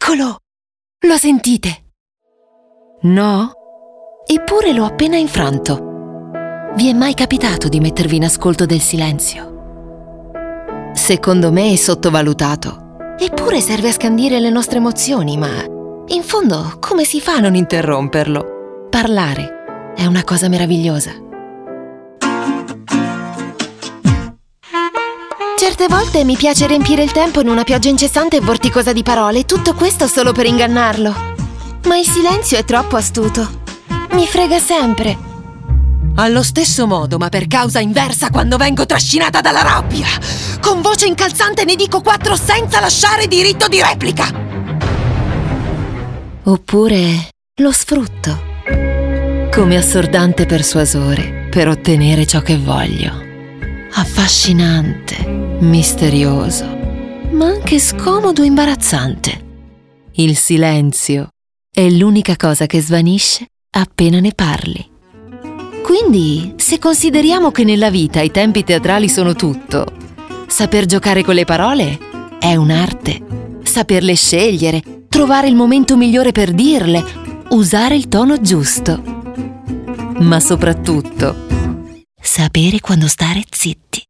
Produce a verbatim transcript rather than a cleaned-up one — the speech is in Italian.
Eccolo! Lo sentite? No? Eppure l'ho appena infranto. Vi è mai capitato di mettervi in ascolto del silenzio? Secondo me è sottovalutato. Eppure serve a scandire le nostre emozioni, ma in fondo come si fa a non interromperlo? Parlare è una cosa meravigliosa. Certe volte mi piace riempire il tempo in una pioggia incessante e vorticosa di parole, tutto questo solo per ingannarlo. Ma il silenzio è troppo astuto. Mi frega sempre. Allo stesso modo, ma per causa inversa, quando vengo trascinata dalla rabbia. Con voce incalzante ne dico quattro senza lasciare diritto di replica. Oppure lo sfrutto come assordante persuasore per ottenere ciò che voglio. Affascinante, misterioso, ma anche scomodo e imbarazzante. Il silenzio è l'unica cosa che svanisce appena ne parli. Quindi, se consideriamo che nella vita i tempi teatrali sono tutto, saper giocare con le parole è un'arte. Saperle scegliere, trovare il momento migliore per dirle, usare il tono giusto. Ma soprattutto, sapere quando stare zitti.